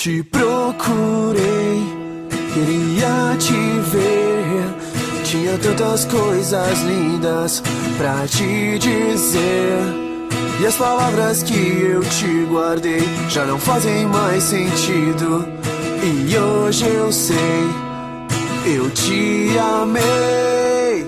Te procurei, queria te ver. Tinha tantas coisas lindas pra te dizer. E as palavras que eu te guardei já não fazem mais sentido. E hoje eu sei, eu te amei.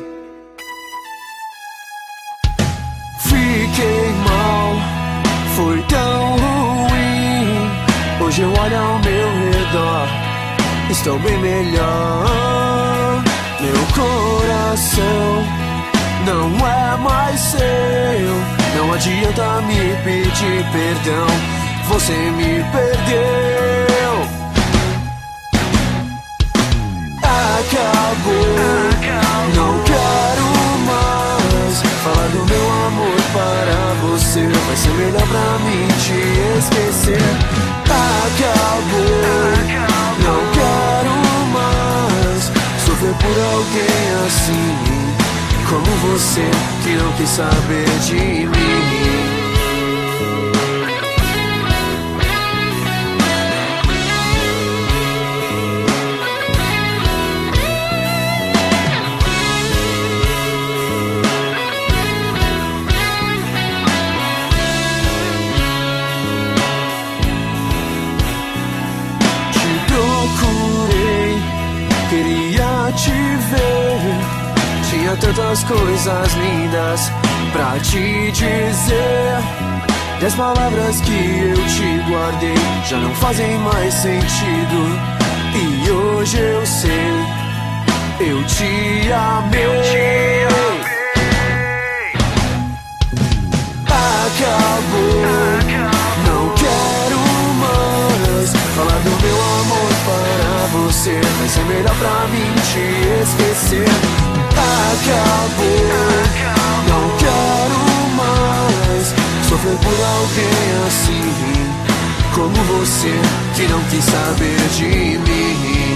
Fiquei mal, foi tão ruim. Hoje eu olho ao meu redor, estou bem melhor. Meu coração não é mais seu. Não adianta me pedir perdão, você me perdeu. Acabou, não quero mais falar do meu amor para você. Vai ser melhor pra mim te esquecer. Acabou, não quero mais sofrer por alguém assim como você, que não quis saber de mim. Te procurei, queria te ver. Tinha tantas coisas lindas pra te dizer. E as palavras que eu te guardei já não fazem mais sentido. E hoje eu sei, eu te amei. Acabou, não quero mais falar do meu amor para você. Vai ser melhor pra mim te esquecer. Acabou, não quero mais sofrer por alguém assim como você, que não quis saber de mim.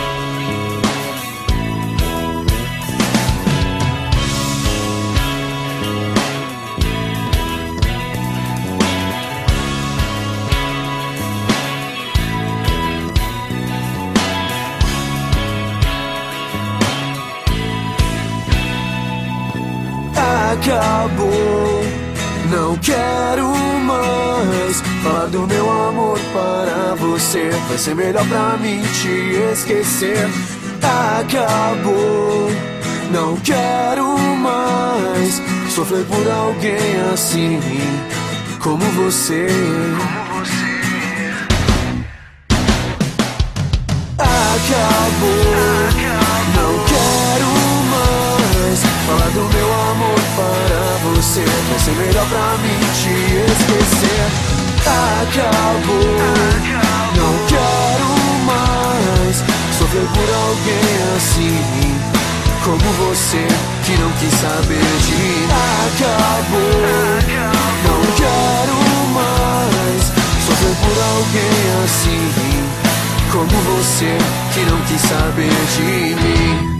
Acabou, não quero mais falar do meu amor para você. Vai ser melhor pra mim te esquecer. Acabou, não quero mais sofrer por alguém assim como você. Acabou, não quero mais falar do meu amor para você. Vai ser melhor pra mim te esquecer. Acabou, não quero mais sofrer por alguém assim como você, que não quis saber de mim. Acabou, não quero mais sofrer por alguém assim como você, que não quis saber de mim.